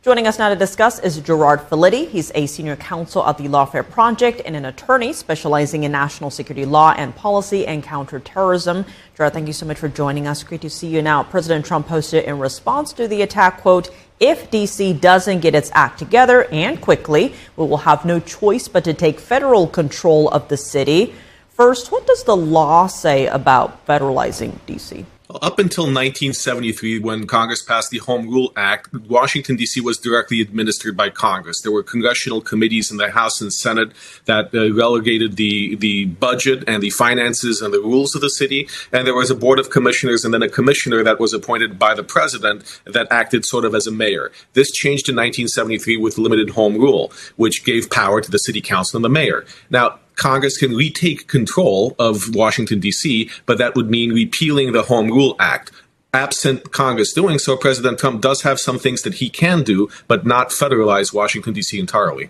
Joining us now to discuss is Gerard Filitti. He's a senior counsel at the Lawfare Project and an attorney specializing in national security law and policy and counterterrorism. Gerard, thank you so much for joining us. Great to see you now. President Trump posted in response to the attack, quote, "If D.C. doesn't get its act together and quickly, we will have no choice but to take federal control of the city." First, what does the law say about federalizing D.C.? Up until 1973, when Congress passed the Home Rule Act, Washington, D.C. was directly administered by Congress. There were congressional committees in the House and Senate that relegated the budget and the finances and the rules of the city. And there was a board of commissioners and then a commissioner that was appointed by the president that acted sort of as a mayor. This changed in 1973 with limited home rule, which gave power to the city council and the mayor. Now, Congress can retake control of Washington, D.C., but that would mean repealing the Home Rule Act. Absent Congress doing so, President Trump does have some things that he can do, but not federalize Washington, D.C. entirely.